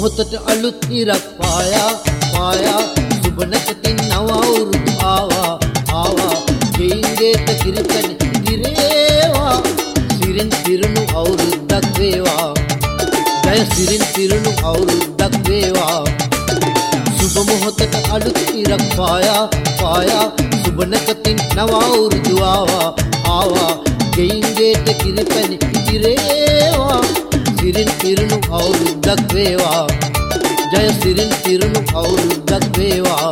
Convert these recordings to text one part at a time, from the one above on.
මොහොතට අලුත් ඉරක් පායා පායා සුබ නැකතින් නව අවුරුදු ආවා ආවා ජීංගේට කිරිපැණි ඉතිරේවා සිරින් පිරුණු අවුරුද්දක් වේවා ජය සිරින් පිරුණු අවුරුද්දක් වේවා සුබ මොහොතට අලුත් ඉරක් පායා පායා සුබ නැකතින් නව අවුරුදු ආවා ආවා ජීංගේට කිරිපැණි ඉතිරේවා සිරින් පිරුණු අවුරුද්දක් වේවා ජය සිරින් පිරුණු අවුරුද්දක් වේවා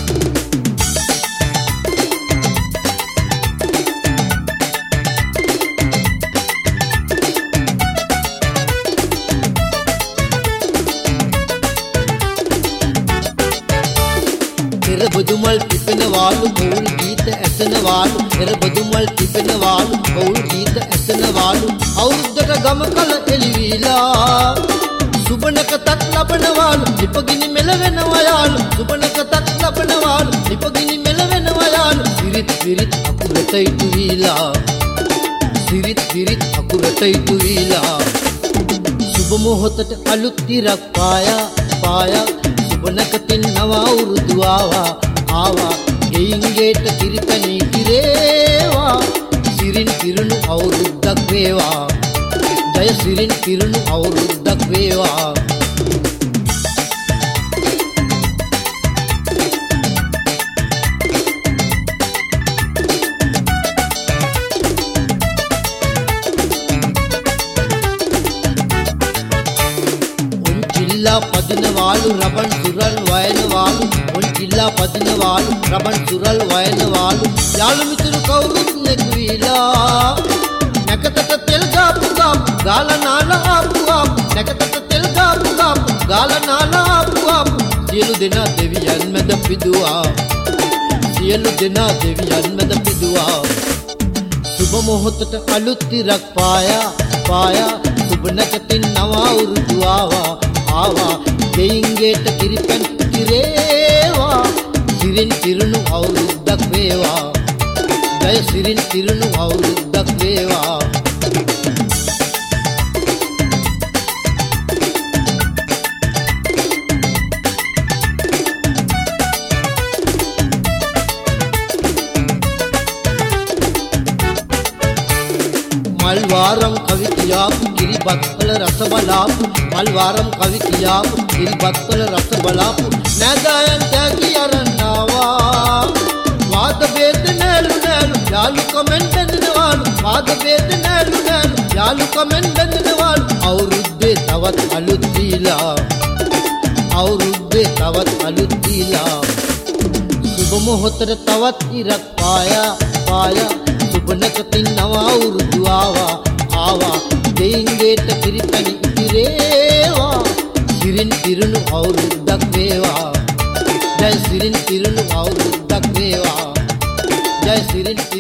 එරබදුමල් පිපෙනවාලු කවුල් ගීත ඇසෙනවාලු එරබදුමල් පිපෙනවාලු කවුල් ගීත ඇසෙනවාලු අවුරුද්දට ගම කල එළිවිලා සුබනකතක් ලබනවාලු ලිපගිනි මෙලවෙනවා යාලු සුබනකතක් ලබනවාලු ලිපගිනි මෙලවෙනවා යාලු සිරිත් විරිත් අකුරට ඉතු වීලා සිරිත් විරිත් අකුරට ඉතු වීලා සුබ මොහොතට අලුත් ඉරක් පායා පායා සුබනකතින් නව අවුරුදු ආවා ආවා ගෙයින්ගේට කිරිපැණි ඉතිරේවා සිරින් පිරුණු අවුරුද්දක් වේවා ජය සිරින් පිරුණු අවුරුද්දක් වේවා జిల్లా పదినవాళ్ళు రబన్ సురల్ వయన వాళ్ళు ఒన్ జిల్లా పదినవాళ్ళు రబన్ సురల్ వయన వాళ్ళు యాళ్ళు మిత్రులు కౌరుత్ నెగ్వీలా నెకతట తెల్గాపుగాపు గాల నాల ఆపుగాపు నెకతట తెల్గాపుగాపు గాల నాల ఆపుగాపు සියලු දෙනා දෙවියන් මැද පිදුවා සියලු දෙනා දෙවියන් මැද පිදුවා සුබ මොහොතට අලුත් ඉරක් පායා පායා සුබ නැකතින් නව අවුරුදු ආවා ආවා ගෙයින්ගේට කිරිපැණි ඉතිරේවා සිරින් පිරුණු අවුරුද්දක් වේවා ජය සිරින් පිරුණු අවුරුද්දක් වේවා మల్వారం కవి కియాపు గిరిబత్తుల రసబలాపు మల్వారం కవి కియాపు గిరిబత్తుల రసబలాపు నాదాయన్ తాకి అరన్నావా వాద బేద నేలు నేలు యాలు కమెంట్ బెందినవాలు వాద బేద నేలు నేలు యాలు కమెంట్ బెందినవాలు අවුරුද්දේ තවත් අලුත් දීලා අවුරුද්දේ තවත් අලුත් දීලා සුබ මොහොතට තවත් ඉරක් පායා පායා සුබනකතින් නව අවුරුදු ආවා ආවා ගෙයින්ගේට කිරිපැණි ඉතිරේවා සිරින් පිරුණු අවුරුද්දක් වේවා ජය සිරින් පිරුණු අවුරුද්දක් වේවා ජය සිරින්